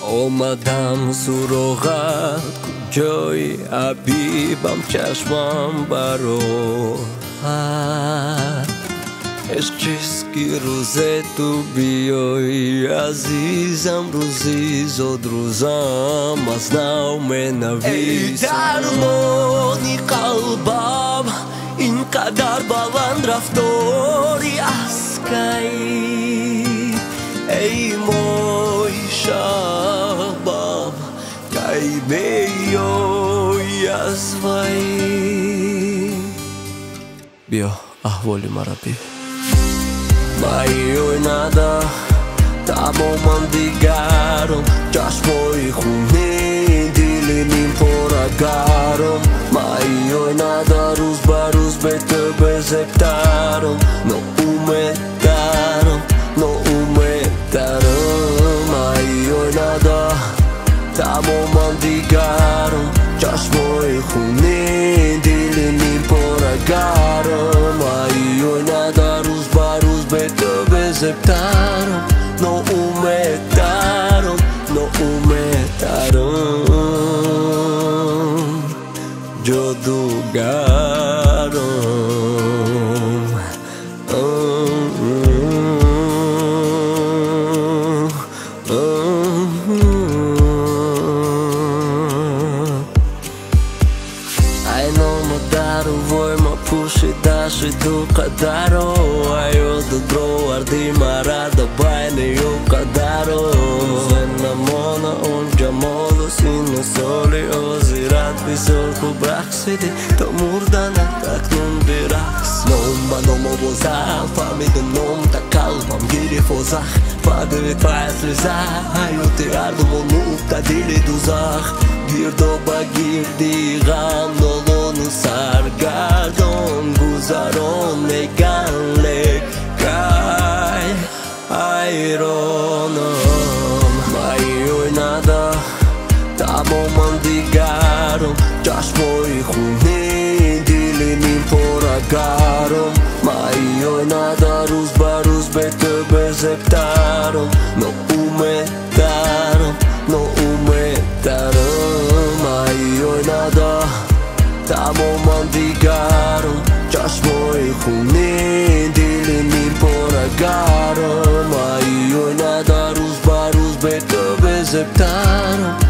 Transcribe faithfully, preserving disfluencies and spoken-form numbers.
омадам суроғат ҷои ҳабибам чашмам бароҳад ишқ чист ки рӯзе ту биёи азизам рӯзи зод рӯзам аз нав менависам эй дармони қалбам ин қадар баланд рафтори аскай ای موی شبم کی میای از وی بیا احوالی مرا بیا میای نده تماما دیگرم چشمای خونی دل نیم پرگرم میای نده روز به روز به تو بزرگترم ناامید دارم ناامید دارم ایوی نده تماما دیگرم چشمای خونی دل نیم پرگرم ایوی نده روز به روز به تو بزرگترم ناامید دارم ناامید دارم جادوگرم Пуши до кадаро айо добро арди мара да байне ё кадаро зена мона он ҷамолу сину соли озират бисёр хуб рақсиди то мурдана такнун бирақс ном ба ном овозам фаҳмиду ном та қалбам гирифо зах фадои файслиза ҳаёти ҳардумон муфта дили дузах гирдоба гирди ғам нолону саргардон гузарон меган лек кай ҳайронам майёй нада тамоман дигарам чашмои хуни дили ним порагарам майёй нада рӯз ба рӯз бе ту безебтарам ноумед дарам ноумед дарам майёй нада тамоман дигарам чашмои хуни дили ним порагарам майёй нада рӯз ба рӯз бе ту безебтарам